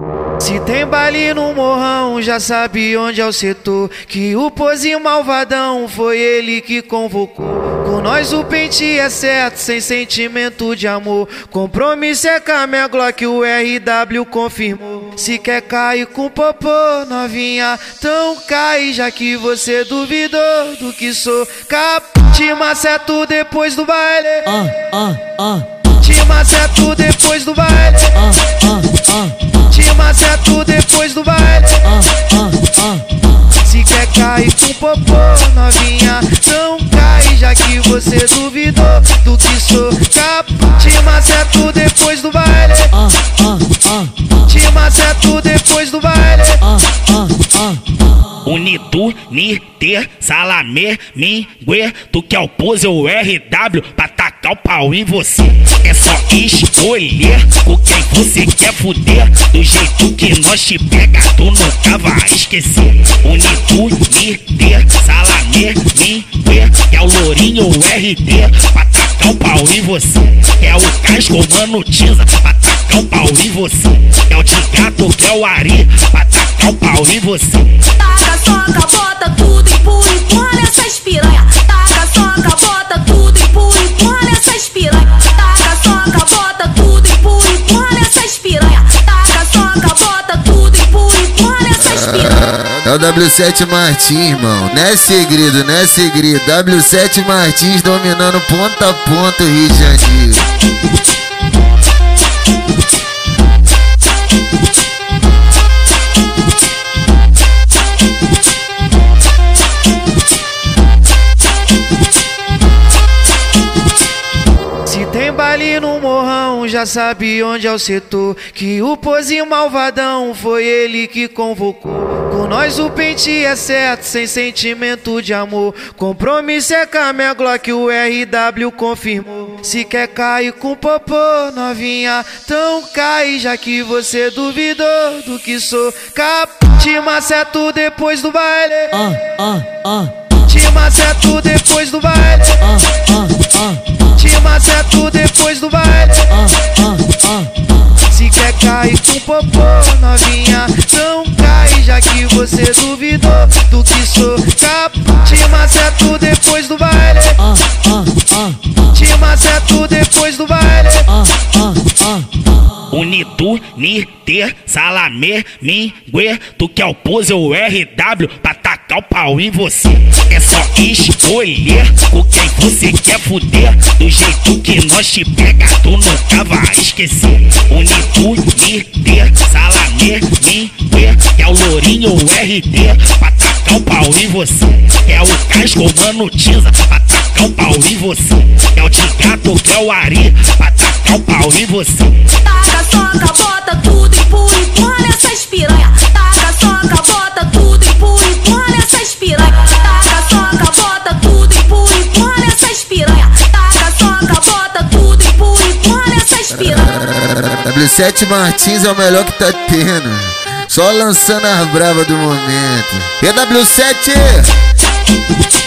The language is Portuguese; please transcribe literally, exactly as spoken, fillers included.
Se tem baile no morrão, já sabe onde é o setor. Que o pose malvadão foi ele que convocou. Com nós o pente é certo, sem sentimento de amor. Compromisso é com a minha Glock, o R W confirmou. Se quer cair com popô, novinha, então cai. Já que você duvidou do que sou capaz. Te maceto depois do baile. Ah, ah, ah. Te maceto depois do baile. Ah, ah, ah. Te maceto depois do baile. Ah, ah, ah. Se quer cair com popô, novinha, não cai. Já que você duvidou do que sou capaz. Te maceto depois do baile. Ah, ah, ah. Te maceto depois do baile. Ah, ah, ah. Unitu, Niter, Salamé, Mingue, tu quer o pose ou R W pra tacar o pau em você. É só escolher com quem você quer fuder. Do jeito que nós te pega, tu nunca vai esquecer. Unitu, Niter, Salamé, Mingue, é o lourinho ou R D pra tacar o pau em você. É o casco, mano, Tiza pra tacar o pau em você. É o Tigato que é o Ari pra tacar o pau em você. Taca, soca, bota tudo, empurra, empurra nessas piranha. Taca, soca, bota tudo, empurra, empurra nessas piranha. Taca, soca, bota tudo, empurra, empurra nessas piranha. Taca, soca, bota tudo, empurra, empurra nessas piranha. É o W sete Martins, irmão. Não é segredo, não é segredo. W sete Martins dominando ponta a ponta o Rio de Janeiro. Ali no morrão, já sabe onde é o setor. Que o pose malvadão foi ele que convocou. Com nós o pente é certo, sem sentimento de amor. Compromisso é com a minha Glock, o R W confirmou. Se quer cair com popô, novinha, então cai. Já que você duvidou do que sou capaz. Te maceto depois do baile. Ah, ah, ah. Te maceto depois do baile. Ah, ah, ah. Te maceto depois do baile. Ah, ah, ah. Se quer cair com popô, novinha, não cai. Já que você duvidou do que sou capaz. Te maceto depois do baile. Ah, ah, ah. Te maceto depois do baile. Ah, ah, ah. Unitu, Niter, Salamé, Mingue, tu quer o pose ou R W pra tacar o pau em você. É só escolher com quem você quer fuder. Do jeito que nós te pega, tu nunca vai esquecer. Unitu, Niter, Salamé, Mingue, é o lourinho ou R D pra tacar o pau em você. É o casco, mano, Tiza pra tacar o pau em você. É o Tigato que é o Ari pra tacar o pau em você. Taca, soca, bota tudo, empurra, empurra nessas piranha. Taca, soca, bota tudo, empurra, empurra nessas piranha. Taca, soca, bota tudo, empurra, empurra nessas piranha. Taca, soca, bota tudo, empurra, empurra nessas piranha. W sete Martins é o melhor que tá tendo. Só lançando as bravas do momento. E W sete